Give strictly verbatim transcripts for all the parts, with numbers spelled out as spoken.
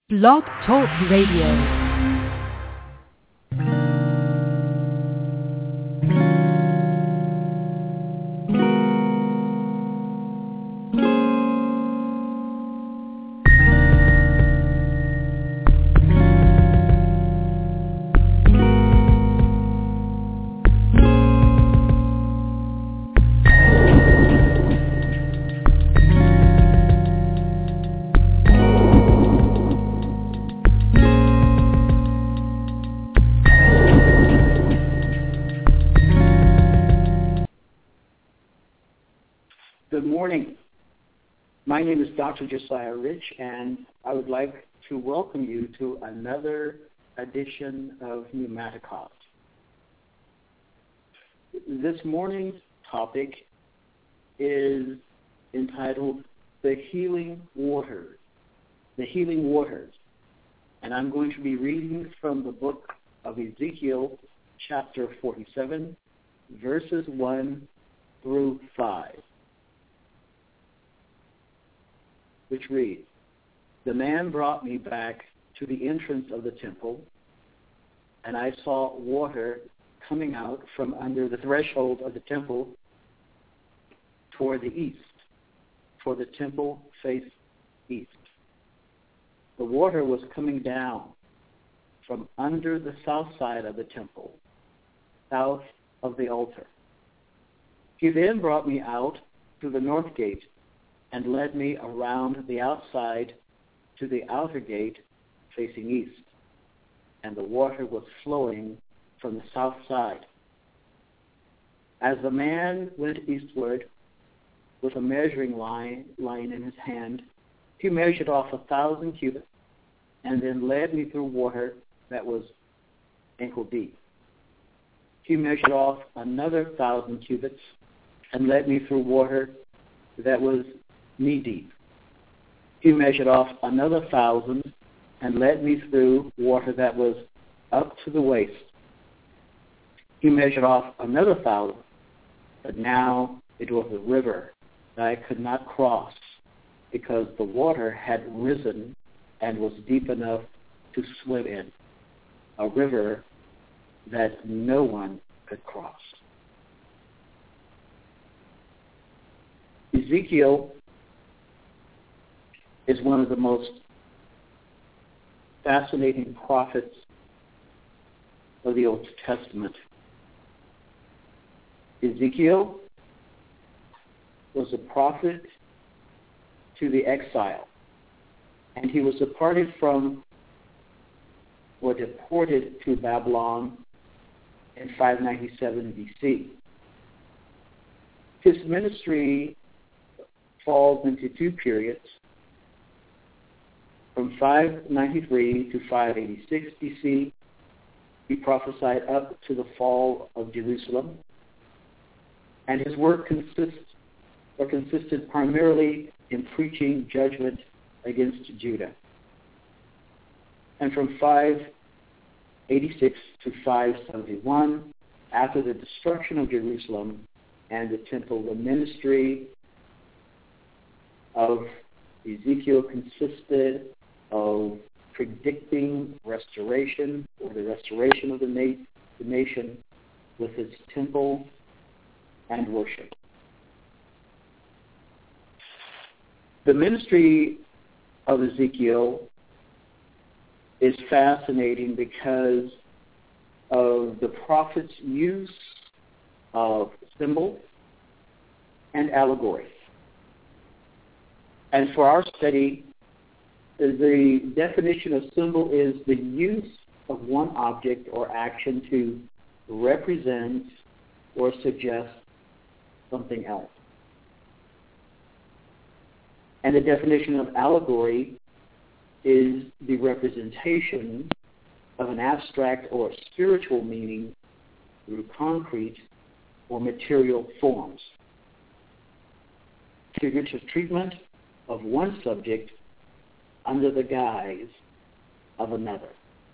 Blog Talk Radio. Good morning. My name is Doctor Josiah Rich, and I would like to welcome you to another edition of Pneumaticast. This morning's topic is entitled The Healing Waters. The Healing Waters. And I'm going to be reading from the book of Ezekiel, chapter forty-seven, verses one through five. Which reads, "The man brought me back to the entrance of the temple, and I saw water coming out from under the threshold of the temple toward the east, for the temple faced east. The water was coming down from under the south side of the temple, south of the altar. He then brought me out to the north gate and led me around the outside to the outer gate facing east, and the water was flowing from the south side. As the man went eastward with a measuring line, line in his hand, he measured off a thousand cubits and then led me through water that was ankle deep. He measured off another thousand cubits and led me through water that was knee-deep. He measured off another thousand and led me through water that was up to the waist. He measured off another thousand, but now it was a river that I could not cross because the water had risen and was deep enough to swim in, a river that no one could cross." Ezekiel is one of the most fascinating prophets of the Old Testament. Ezekiel was a prophet to the exile, and he was departed from or deported to Babylon in five ninety-seven B C. His ministry falls into two periods. From five ninety-three to five eighty-six B C, he prophesied up to the fall of Jerusalem, and his work consists or consisted primarily in preaching judgment against Judah. And from five eighty-six to five seventy-one, after the destruction of Jerusalem and the temple, the ministry of Ezekiel consisted of predicting restoration, or the restoration of the, na- the nation with its temple and worship. The ministry of Ezekiel is fascinating because of the prophet's use of symbol and allegory. And for our study, the definition of symbol is the use of one object or action to represent or suggest something else. And the definition of allegory is the representation of an abstract or spiritual meaning through concrete or material forms. Figurative treatment of one subject under the guise of another.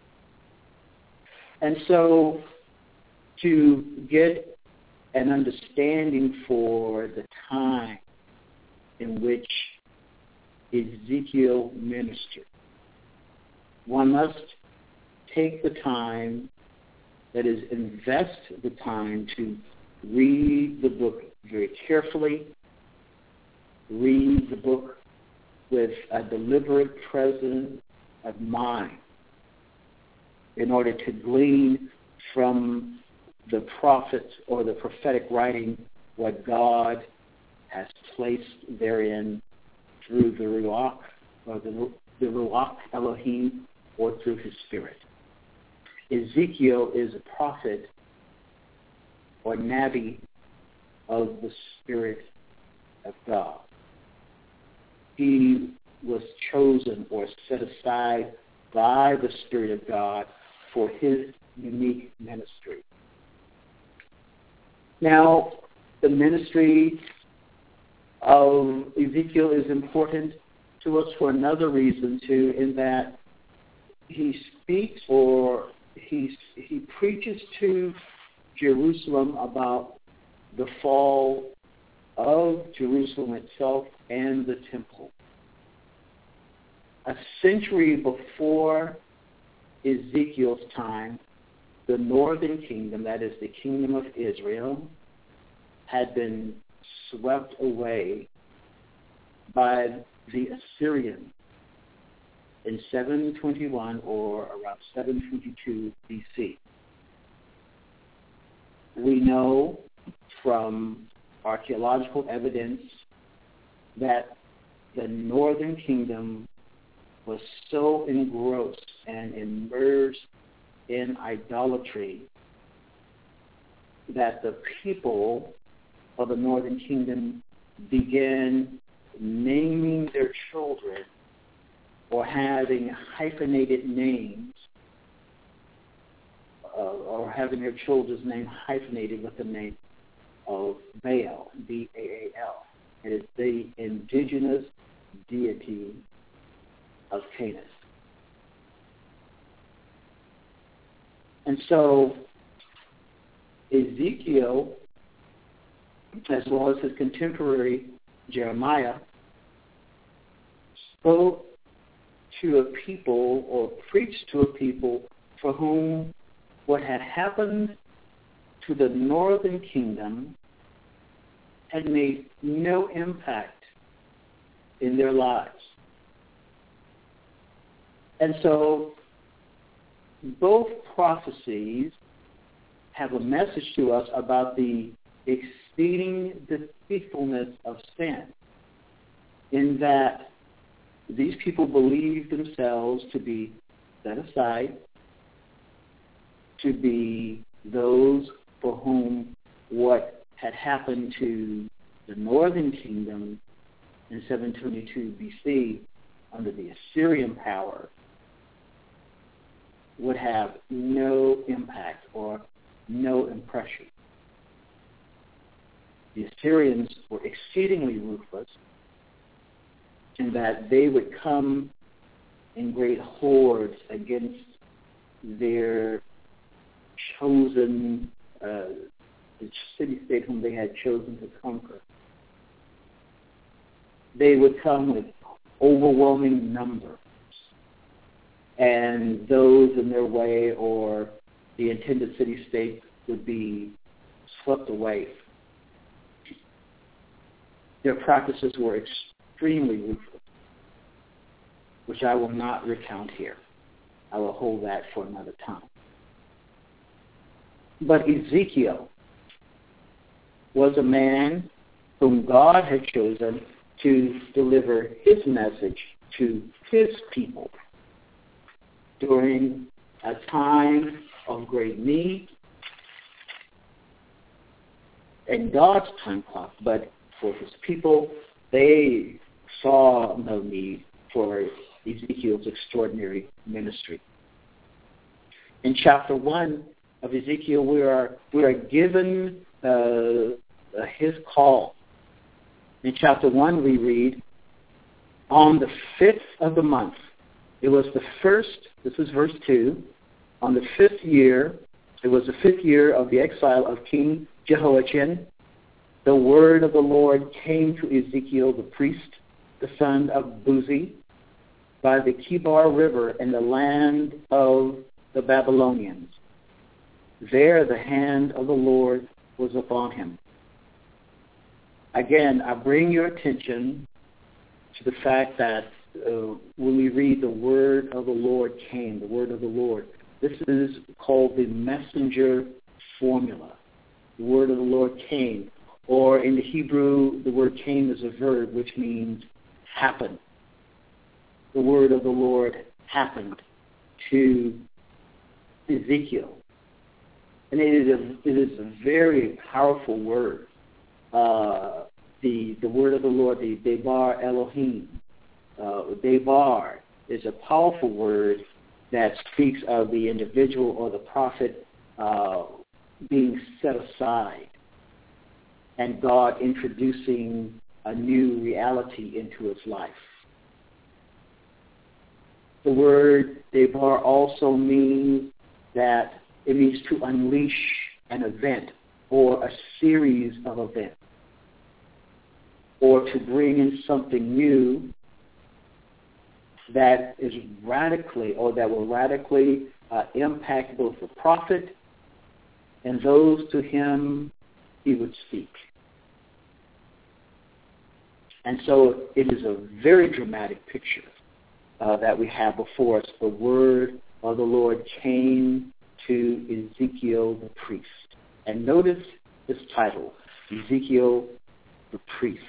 And so to get an understanding for the time in which Ezekiel ministered, one must take the time, that is, invest the time to read the book very carefully, read the book with a deliberate presence of mind in order to glean from the prophets or the prophetic writing what God has placed therein through the Ruach, or the, the Ruach Elohim, or through his Spirit. Ezekiel is a prophet or Nabi of the Spirit of God. He was chosen or set aside by the Spirit of God for his unique ministry. Now, the ministry of Ezekiel is important to us for another reason, too, in that he speaks or he, he preaches to Jerusalem about the fall of Jerusalem itself and the temple. A century before Ezekiel's time, the northern kingdom, that is the kingdom of Israel, had been swept away by the Assyrians in seven twenty-one or around seven twenty-two B C. We know from archaeological evidence that the northern kingdom was so engrossed and immersed in idolatry that the people of the northern kingdom began naming their children or having hyphenated names uh, or having their children's name hyphenated with the name of Baal, B A A L. It is the indigenous deity of Canaan. And so Ezekiel, as well as his contemporary Jeremiah, spoke to a people or preached to a people for whom what had happened to the northern kingdom had made no impact in their lives. And so both prophecies have a message to us about the exceeding deceitfulness of sin, in that these people believe themselves to be set aside, to be those for whom what had happened to the northern kingdom in seven twenty-two B C under the Assyrian power would have no impact or no impression. The Assyrians were exceedingly ruthless in that they would come in great hordes against their chosen uh, the city-state whom they had chosen to conquer. They would come with overwhelming numbers, and those in their way or the intended city-state would be swept away. Their practices were extremely ruthless, which I will not recount here. I will hold that for another time. But Ezekiel was a man whom God had chosen to deliver his message to his people during a time of great need in God's time clock. But for his people, they saw no need for Ezekiel's extraordinary ministry. In chapter one of Ezekiel, we are we are given uh, his call. In chapter one, we read, on the fifth of the month, it was the first, this is verse two, on the fifth year, it was the fifth year of the exile of King Jehoiachin, the word of the Lord came to Ezekiel the priest, the son of Buzi, by the Kibar River in the land of the Babylonians. There the hand of the Lord was upon him. Again, I bring your attention to the fact that uh, when we read the word of the Lord came, the word of the Lord, this is called the messenger formula. The word of the Lord came. Or in the Hebrew, the word came is a verb which means happen. The word of the Lord happened to Ezekiel. And it is a, it is a very powerful word. Uh, the, the word of the Lord, the Debar Elohim. Uh, Debar is a powerful word that speaks of the individual or the prophet uh, being set aside and God introducing a new reality into his life. The word Debar also means that it means to unleash an event or a series of events, or to bring in something new that is radically, or that will radically uh, impact both the prophet and those to him he would speak. And so it is a very dramatic picture uh, that we have before us. The word of the Lord came to Ezekiel the priest. And notice his title, Ezekiel the priest.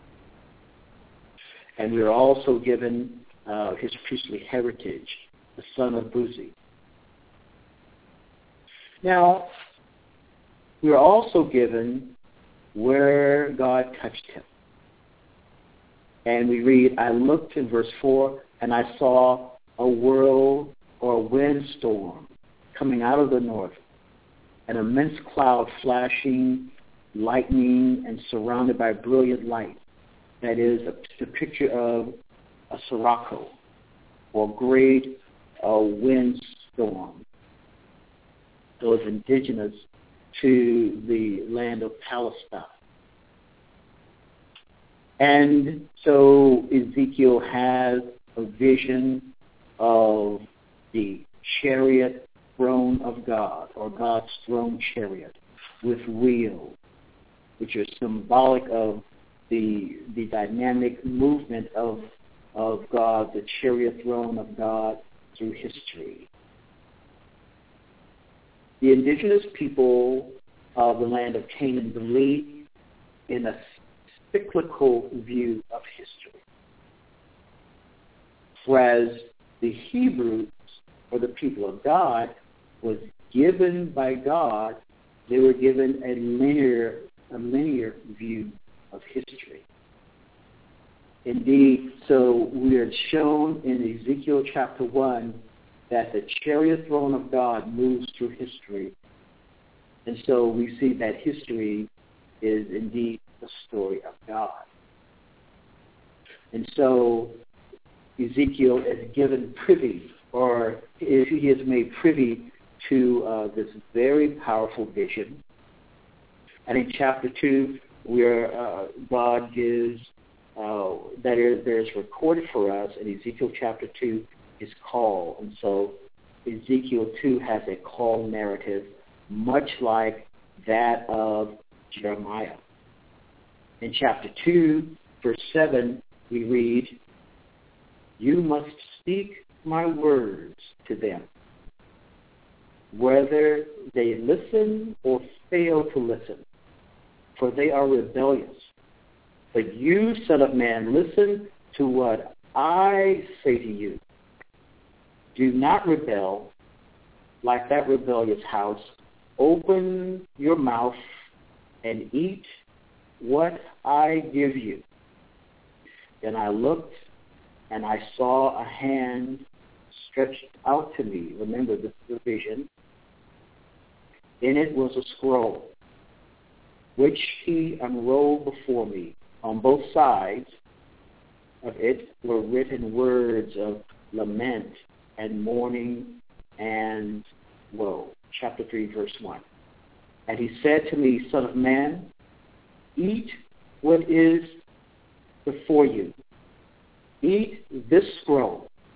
And we are also given uh, his priestly heritage, the son of Buzi. Now, we are also given where God touched him. And we read, I looked in verse four, and I saw a whirl or a windstorm coming out of the north, an immense cloud flashing, lightning, and surrounded by brilliant light. That is a, a picture of a sirocco, or great uh, windstorm. Those indigenous to the land of Palestine. And so Ezekiel has a vision of the chariot throne of God, or God's throne chariot with wheels, which are symbolic of the the dynamic movement of of God, the chariot throne of God through history. The indigenous people of the land of Canaan believe in a cyclical view of history, whereas the Hebrews, or the people of God, was given by God, they were given a linear, a linear view of history. Indeed, so we are shown in Ezekiel chapter one that the chariot throne of God moves through history. And so we see that history is indeed the story of God. And so Ezekiel is given privy, or he is made privy to uh, this very powerful vision. And in chapter two, where uh, God gives, uh, that is, there is recorded for us in Ezekiel chapter two, his call. And so Ezekiel two has a call narrative, much like that of Jeremiah. In chapter two, verse seven, we read, you must speak my words to them, whether they listen or fail to listen, for they are rebellious. But you, son of man, listen to what I say to you. Do not rebel like that rebellious house. Open your mouth and eat what I give you. Then I looked, and I saw a hand stretched out to me. Remember, this is a vision. In it was a scroll, which he unrolled before me. On both sides of it were written words of lament and mourning and woe. Chapter three, verse one. And he said to me, son of man, eat what is before you. Eat this scroll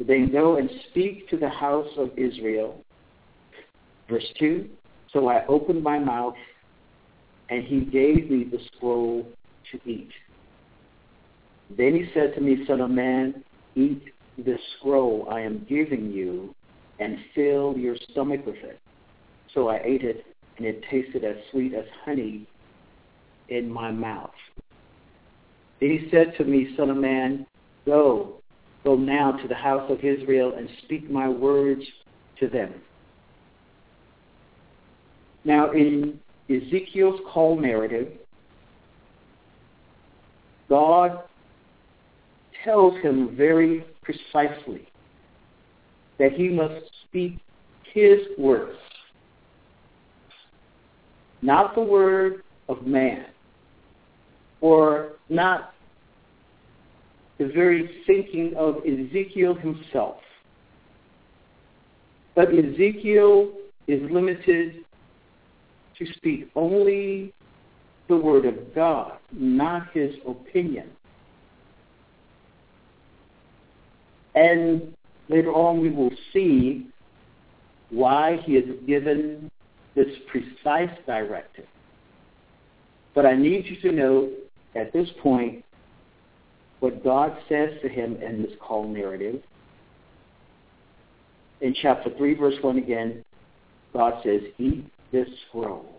Then go and speak to the house of Israel. Verse two, so I opened my mouth, and he gave me the scroll to eat. Then he said to me, Son of man, eat this scroll I am giving you, and fill your stomach with it. So I ate it, and it tasted as sweet as honey in my mouth. Then he said to me, Son of man, go, go now to the house of Israel and speak my words to them. Now in Ezekiel's call narrative, God tells him very precisely that he must speak his words, not the word of man, or not the very thinking of Ezekiel himself. But Ezekiel is limited to speak only the word of God, not his opinion. And later on we will see why he is given this precise directive. But I need you to know at this point what God says to him in this call narrative. In chapter three, verse one again, God says, eat this scroll.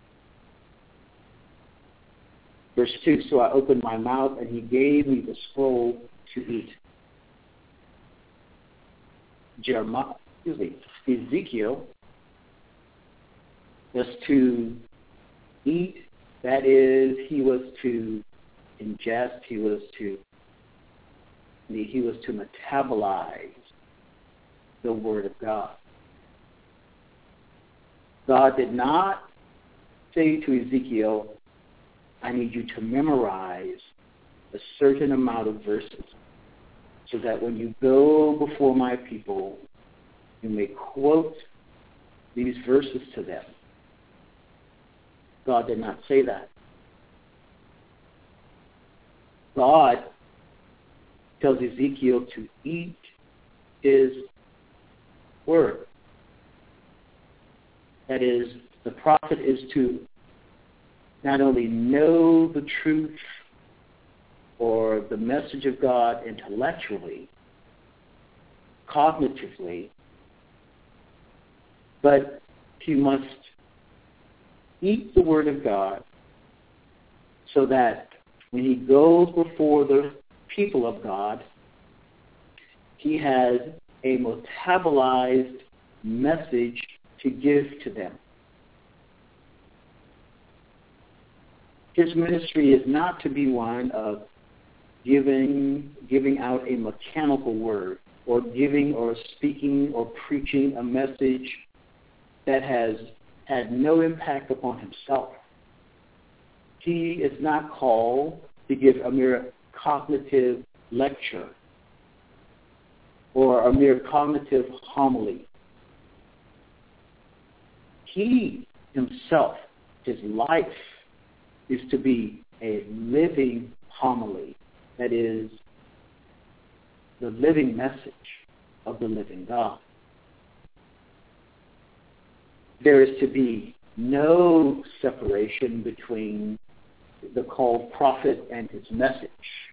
Verse two, so I opened my mouth, and he gave me the scroll to eat. Jeremiah, excuse me, Ezekiel was to eat, that is, he was to ingest, he was to he was to metabolize the word of God. God did not say to Ezekiel, I need you to memorize a certain amount of verses so that when you go before my people, you may quote these verses to them. God did not say that. God tells Ezekiel to eat his word. That is, the prophet is to not only know the truth or the message of God intellectually, cognitively, but he must eat the word of God so that when he goes before the people of God, he has a metabolized message to give to them. His ministry is not to be one of giving giving out a mechanical word, or giving or speaking or preaching a message that has had no impact upon himself. He is not called to give a mere cognitive lecture or a mere cognitive homily. He himself, his life, is to be a living homily, that is, the living message of the living God. There is to be no separation between the called prophet and his message.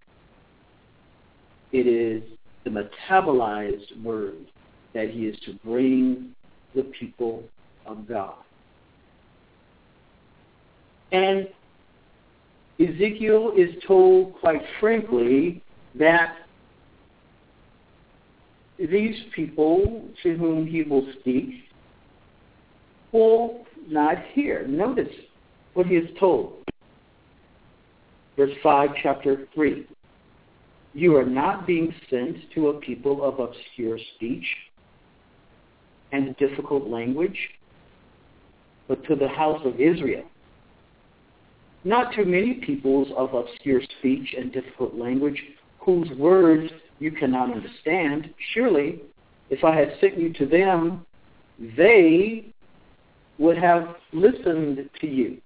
It is the metabolized word that he is to bring the people of God. And Ezekiel is told quite frankly that these people to whom he will speak will not hear. Notice what he is told. Verse five, chapter three. You are not being sent to a people of obscure speech and difficult language, but to the house of Israel. Not to many peoples of obscure speech and difficult language, whose words you cannot understand. Surely, if I had sent you to them, they would have listened to you.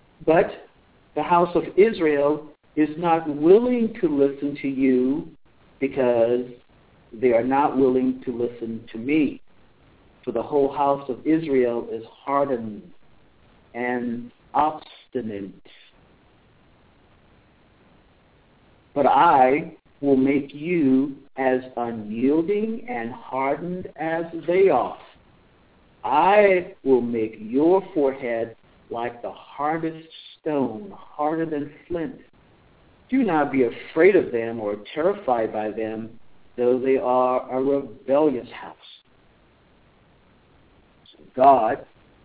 But the house of Israel is not willing to listen to you because they are not willing to listen to me. For the whole house of Israel is hardened and obstinate. But I will make you as unyielding and hardened as they are. I will make your forehead like the hardest stone, harder than flint. Do not be afraid of them or terrified by them, though they are a rebellious house. So God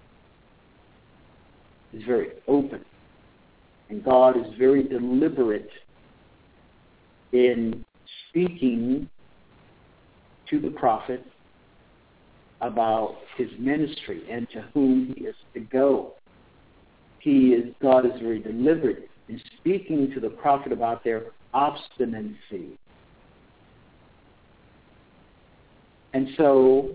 is very open, and God is very deliberate in speaking to the prophet about his ministry and to whom he is to go. He is God is very deliberate in speaking to the prophet about their obstinacy. And so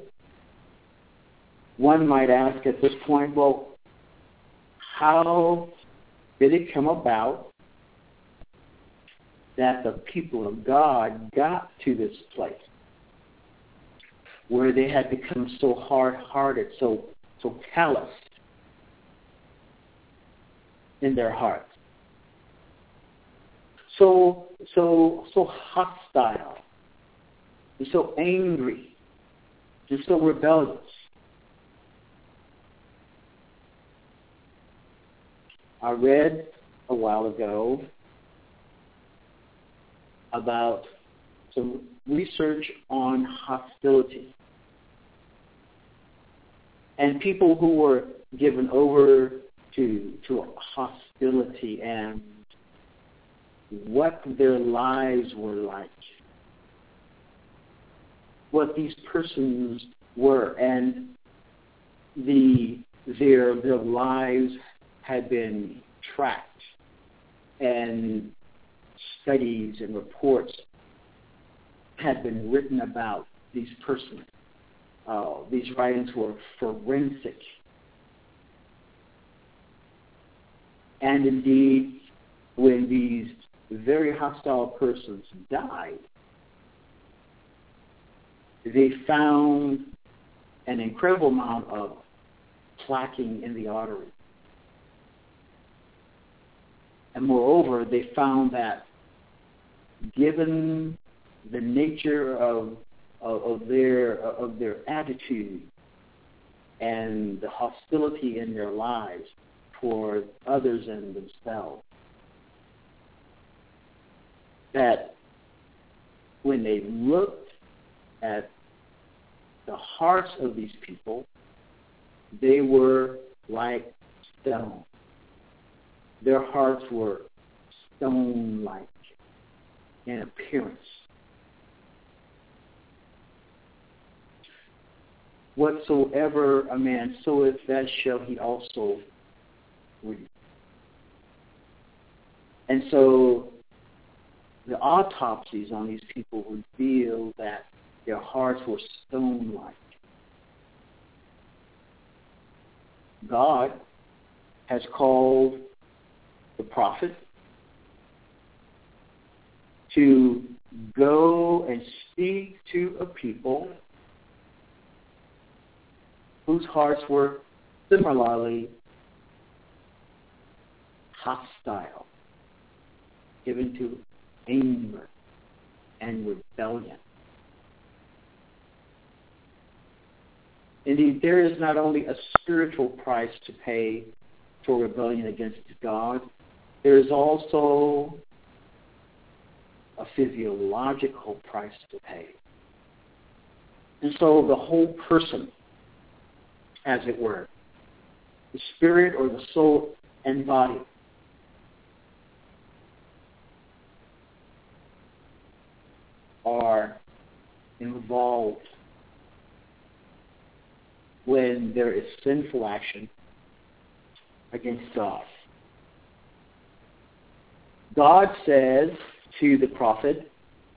one might ask at this point, well, how did it come about that the people of God got to this place where they had become so hard-hearted, so so calloused in their hearts, so so so hostile, and so angry, and so rebellious? I read a while ago about some research on hostility. And people who were given over to to hostility and what their lives were like, what these persons were, and the their their lives had been tracked, and studies and reports had been written about these persons. Uh, these writings were forensic. And indeed, when these very hostile persons died, they found an incredible amount of plaquing in the artery. And moreover, they found that given the nature of, of, of their of their attitude and the hostility in their lives toward others and themselves, that when they looked at the hearts of these people, they were like stone. Their hearts were stone-like in appearance. Whatsoever a man soweth, that shall he also reap. And so the autopsies on these people reveal that their hearts were stone-like. God has called the prophet to go and speak to a people whose hearts were similarly hostile, given to anger and rebellion. Indeed, there is not only a spiritual price to pay for rebellion against God, there is also a physiological price to pay. And so the whole person, as it were, the spirit or the soul and body, are involved when there is sinful action against God. God says to the prophet,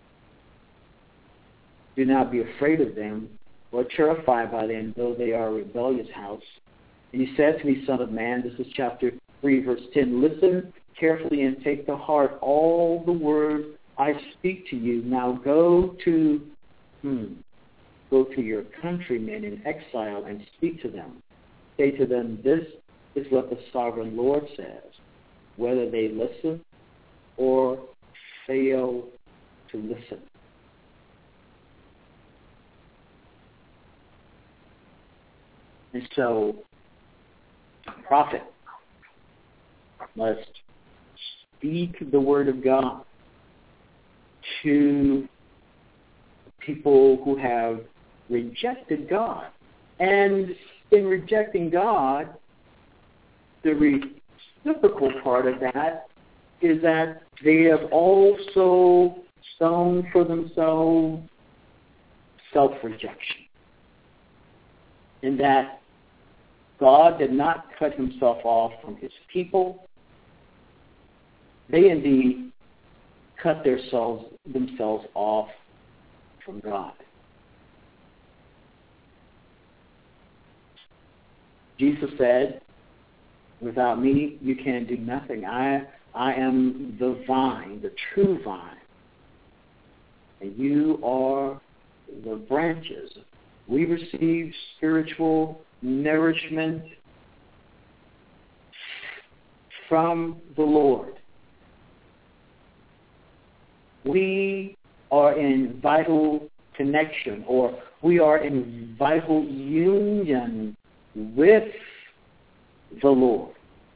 do not be afraid of them or terrified by them, though they are a rebellious house. And he said to me, Son of man, this is chapter three, verse ten, listen carefully and take to heart all the words I speak to you. Now go to, hmm, go to your countrymen in exile and speak to them. Say to them, this is what the sovereign Lord says, whether they listen or fail to listen. And so, a prophet must speak the word of God to people who have rejected God. And in rejecting God, the reciprocal part of that is that they have also sown for themselves self-rejection. In that God did not cut himself off from his people. They indeed cut themselves, themselves off from God. Jesus said, without me, you can do nothing. I, I am the vine, the true vine, and you are the branches. We receive spiritual nourishment from the Lord. We are in vital connection, or we are in vital union with the Lord.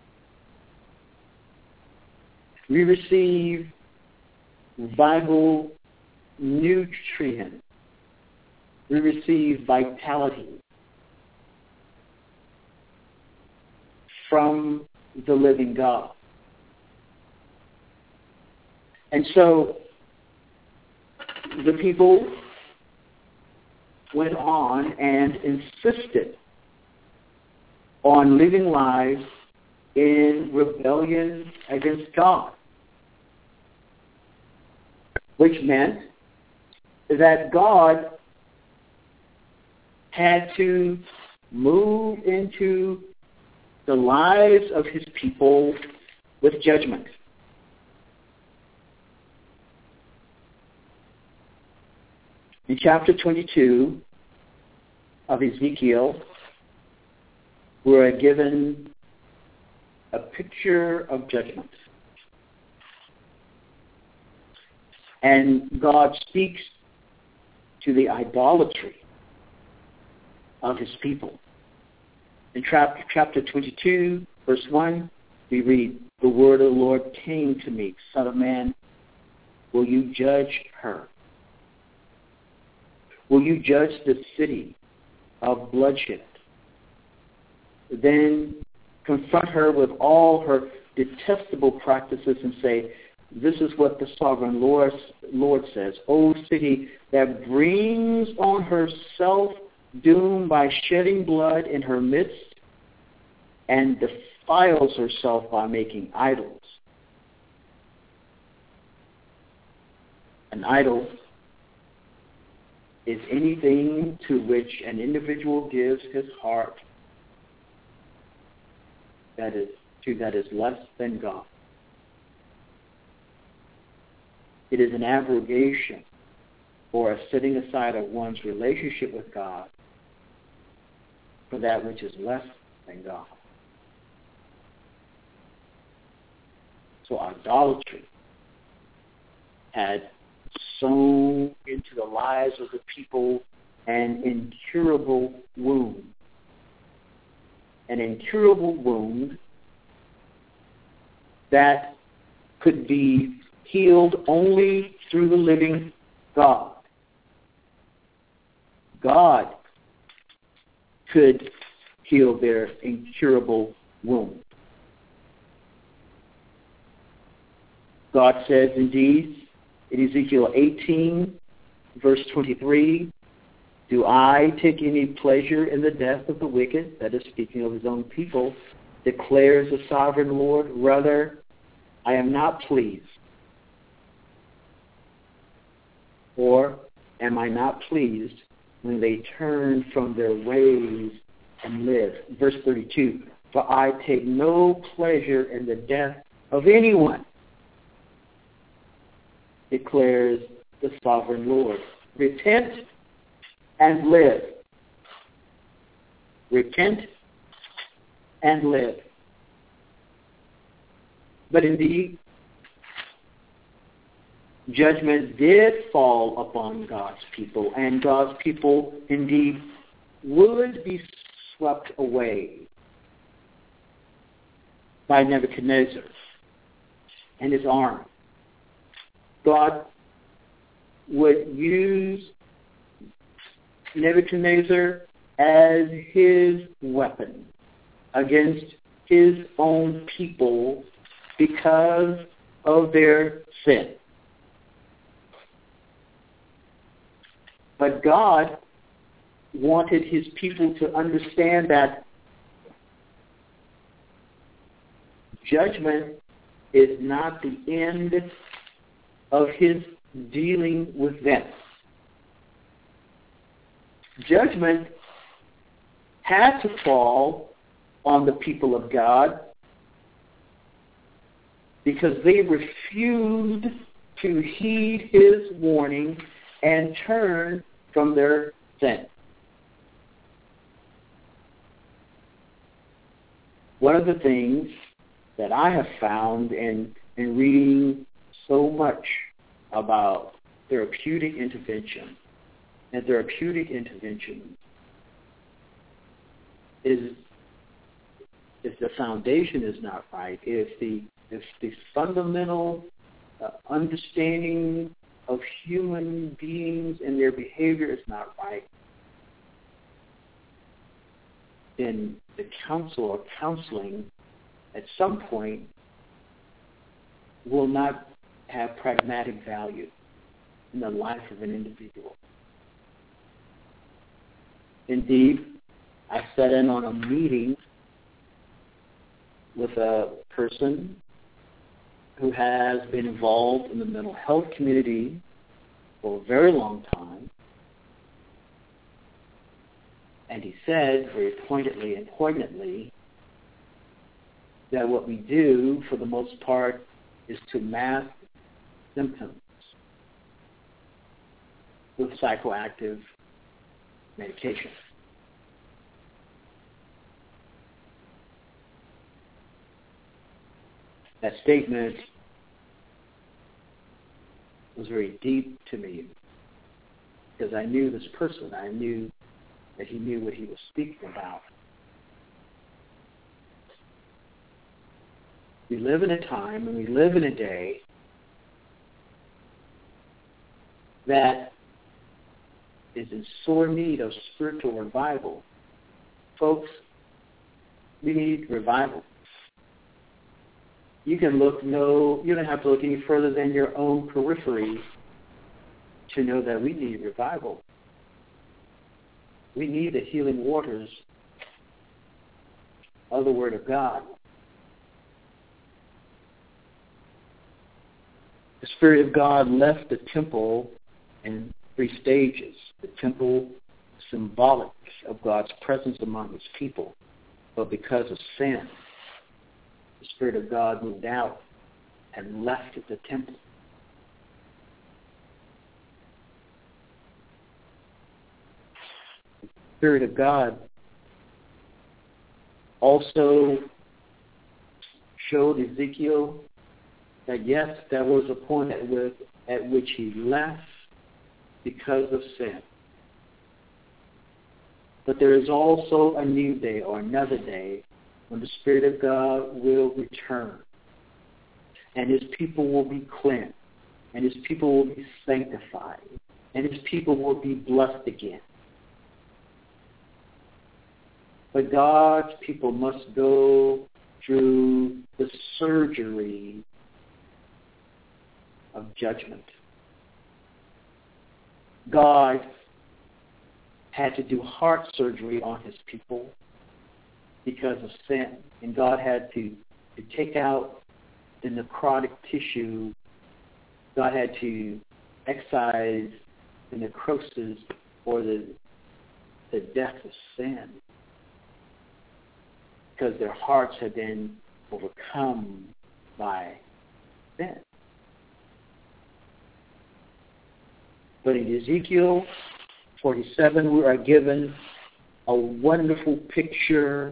We receive vital nutrient. We receive vitality from the living God. And so the people went on and insisted on living lives in rebellion against God, which meant that God had to move into the lives of his people with judgment. In chapter twenty-two of Ezekiel, we're given a picture of judgment. And God speaks to the idolatry of his people. In chapter twenty-two, verse one, we read, the word of the Lord came to me, Son of man, will you judge her? Will you judge the city of bloodshed? Then confront her with all her detestable practices and say, this is what the sovereign Lord, Lord says, O city that brings on herself doom by shedding blood in her midst and defiles herself by making idols. An idol is anything to which an individual gives his heart that is to that is less than God. It is an abrogation or a setting aside of one's relationship with God for that which is less than God. So idolatry had sown into the lives of the people an incurable wound. An incurable wound that could be healed only through the living God. God could heal their incurable wound. God says indeed in Ezekiel eighteen, verse twenty-three, do I take any pleasure in the death of the wicked? That is speaking of his own people, declares the sovereign Lord. Rather, I am not pleased. Or am I not pleased when they turn from their ways and live? Verse thirty-two, for I take no pleasure in the death of anyone. declares the sovereign Lord. Repent and live. Repent and live. But indeed, judgment did fall upon God's people, and God's people indeed would be swept away by Nebuchadnezzar and his army. God would use Nebuchadnezzar as his weapon against his own people because of their sin. But God wanted his people to understand that judgment is not the end of his dealing with them. Judgment had to fall on the people of God because they refused to heed his warning and turn from their sin. One of the things that I have found in, in reading so much about therapeutic intervention and therapeutic intervention is if the foundation is not right, if the if the fundamental uh, understanding of human beings and their behavior is not right, then the counsel or counseling at some point will not have pragmatic value in the life of an individual. Indeed, I sat in on a meeting with a person who has been involved in the mental health community for a very long time. And he said very pointedly and poignantly that what we do, for the most part, is to mask symptoms with psychoactive medication. That statement was very deep to me because I knew this person. I knew that he knew what he was speaking about. We live in a time and we live in a day that is in sore need of spiritual revival. Folks, we need revival. You can look no, you don't have to look any further than your own periphery to know that we need revival. We need the healing waters of the Word of God. The Spirit of God left the temple in three stages. The temple, symbolic of God's presence among his people. But because of sin, the Spirit of God moved out and left the temple. The Spirit of God also showed Ezekiel that yes, there was a point at which, at which he left because of sin. But there is also a new day or another day when the Spirit of God will return and his people will be cleansed and his people will be sanctified and his people will be blessed again. But God's people must go through the surgery of judgment. God had to do heart surgery on his people because of sin. And God had to, to take out the necrotic tissue. God had to excise the necrosis or the, the death of sin because their hearts had been overcome by sin. But in Ezekiel forty-seven, we are given a wonderful picture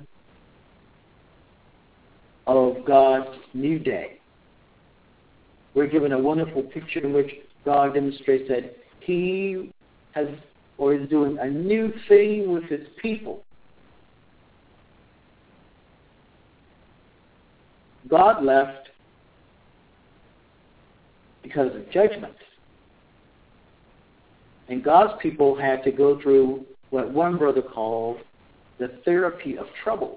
of God's new day. We're given a wonderful picture in which God demonstrates that he has or is doing a new thing with his people. God left because of judgment. And God's people had to go through what one brother called the therapy of trouble.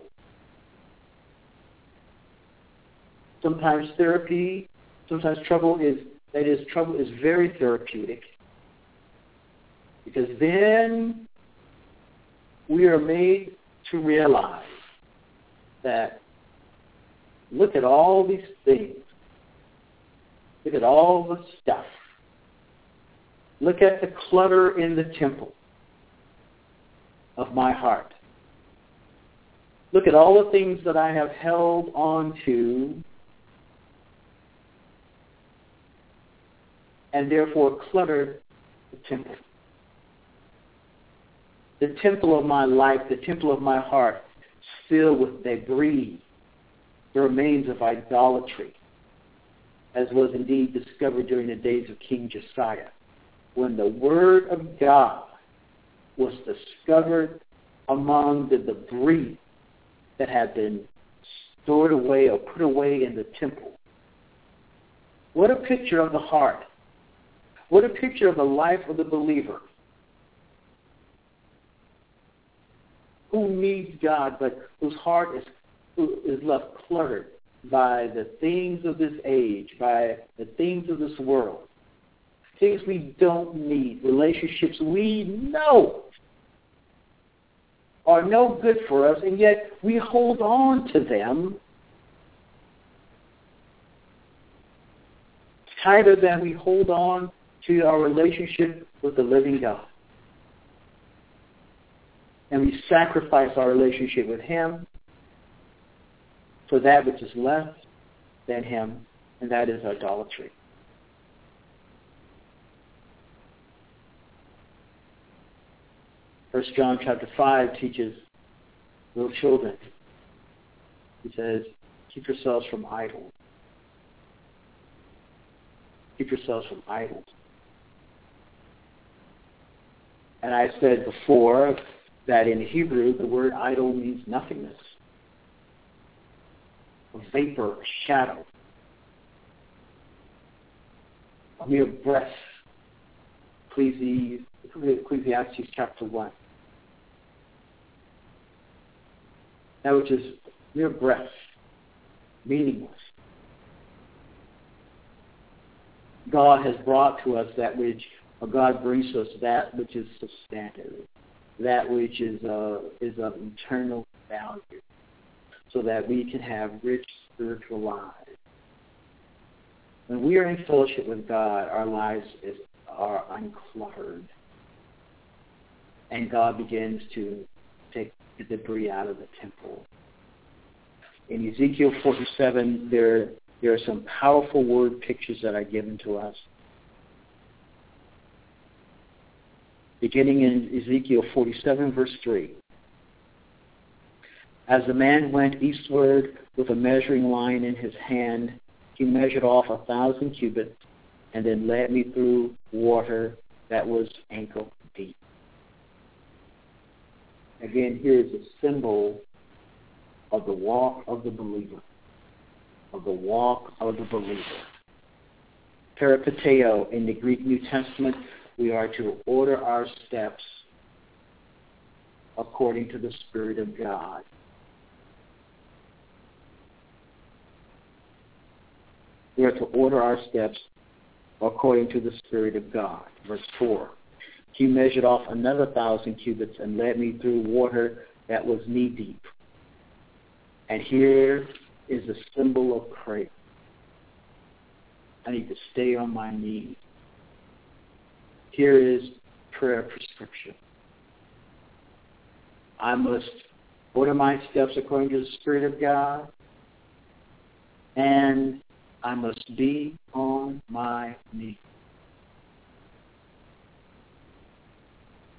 Sometimes therapy, sometimes trouble is, that is, trouble is very therapeutic. Because then we are made to realize that look at all these things. Look at all the stuff. Look at the clutter in the temple of my heart. Look at all the things that I have held on to and therefore cluttered the temple. The temple of my life, the temple of my heart, filled with debris, the remains of idolatry, as was indeed discovered during the days of King Josiah, when the Word of God was discovered among the debris that had been stored away or put away in the temple. What a picture of the heart. What a picture of the life of the believer who needs God, but whose heart is, is left cluttered by the things of this age, by the things of this world. Things we don't need, relationships we know are no good for us, and yet we hold on to them tighter than we hold on to our relationship with the living God. And we sacrifice our relationship with him for that which is less than him, and that is idolatry. First John chapter five teaches little children. He says, keep yourselves from idols. Keep yourselves from idols. And I said before that in Hebrew, the word idol means nothingness, a vapor, a shadow, a mere breath. Ecclesiastes chapter one. That which is mere breath, meaningless. God has brought to us that which, or God brings to us that which is substantive, that which is uh, is of eternal value, so that we can have rich spiritual lives. When we are in fellowship with God, our lives is, are uncluttered, and God begins to take the debris out of the temple. In Ezekiel forty-seven, there, there are some powerful word pictures that are given to us. Beginning in Ezekiel forty-seven, verse three. As the man went eastward with a measuring line in his hand, he measured off a thousand cubits and then led me through water that was ankle deep. Again, here is a symbol of the walk of the believer, of the walk of the believer. Peripateo in the Greek New Testament, we are to order our steps according to the Spirit of God. We are to order our steps according to the Spirit of God. Verse four. He measured off another thousand cubits and led me through water that was knee-deep. And here is a symbol of prayer. I need to stay on my knees. Here is prayer prescription. I must order my steps according to the Spirit of God, and I must be on my knees.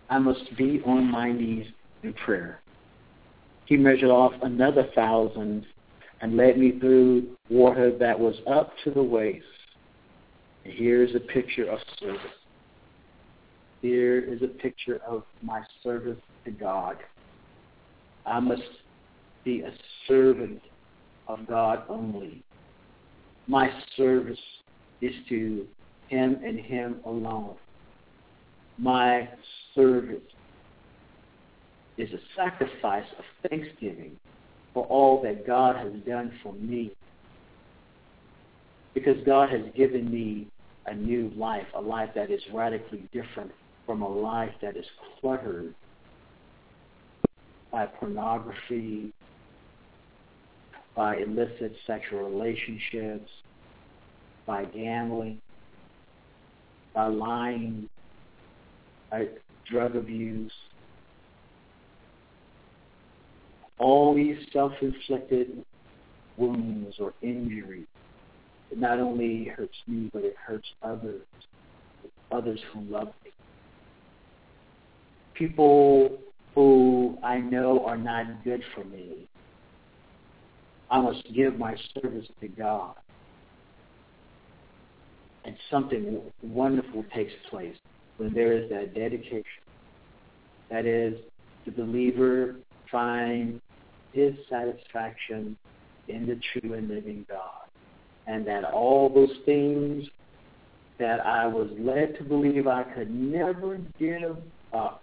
I must be on my knees in prayer. He measured off another thousand and led me through water that was up to the waist. And here's a picture of service. Here is a picture of my service to God. I must be a servant of God only. My service is to Him and Him alone. My service is a sacrifice of thanksgiving for all that God has done for me. Because God has given me a new life, a life that is radically different from a life that is cluttered by pornography, by illicit sexual relationships, by gambling, by lying, by drug abuse. All these self-inflicted wounds or injuries, it not only hurts me, but it hurts others, others who love me. People who I know are not good for me. I must give my service to God. And something wonderful takes place when there is that dedication. That is, the believer finds his satisfaction in the true and living God. And that all those things that I was led to believe I could never give up,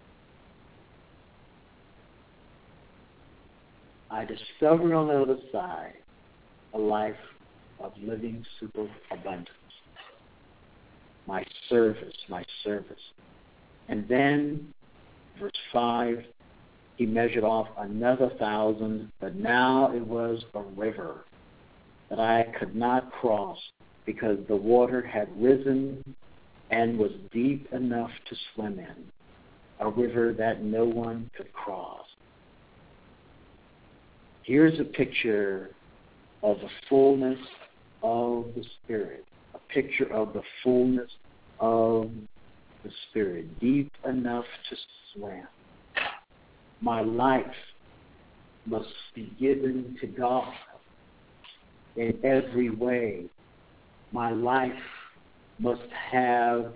I discovered on the other side a life of living superabundance. My service, my service. And then, verse five, he measured off another thousand, but now it was a river that I could not cross because the water had risen and was deep enough to swim in, a river that no one could cross. Here's a picture of the fullness of the Spirit, a picture of the fullness of the Spirit, deep enough to swim. My life must be given to God in every way. My life must have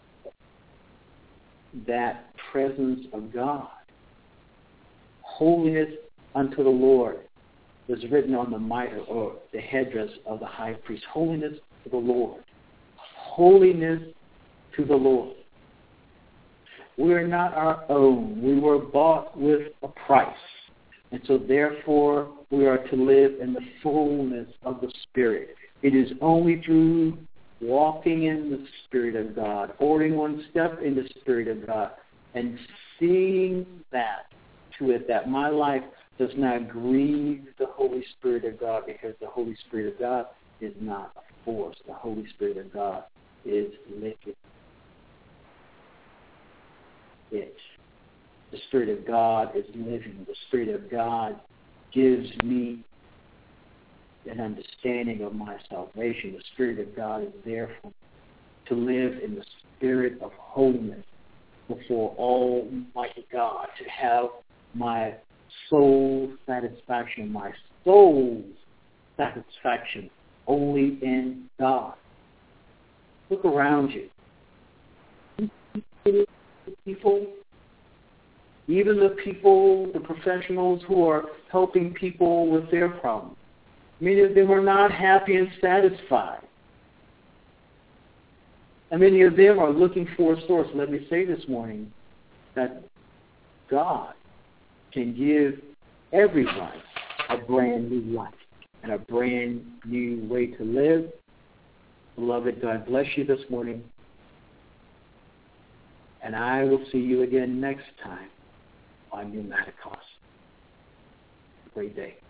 that presence of God. Holiness unto the Lord was written on the mitre or the headdress of the high priest. Holiness to the Lord. Holiness to the Lord. We are not our own. We were bought with a price. And so therefore we are to live in the fullness of the Spirit. It is only through walking in the Spirit of God, ordering one step in the Spirit of God, and seeing that to it that my life does not grieve the Holy Spirit of God, because the Holy Spirit of God is not a force. The Holy Spirit of God is living. It. The Spirit of God is living. The Spirit of God gives me an understanding of my salvation. The Spirit of God is there for me to live in the spirit of holiness before Almighty God, to have my soul satisfaction, my soul's satisfaction only in God. Look around you. People, even the people, the professionals who are helping people with their problems, many of them are not happy and satisfied. And many of them are looking for a source. Let me say this morning that God can give everyone a brand new life and a brand new way to live. Beloved, God bless you this morning. And I will see you again next time on Pneumaticos. Great day.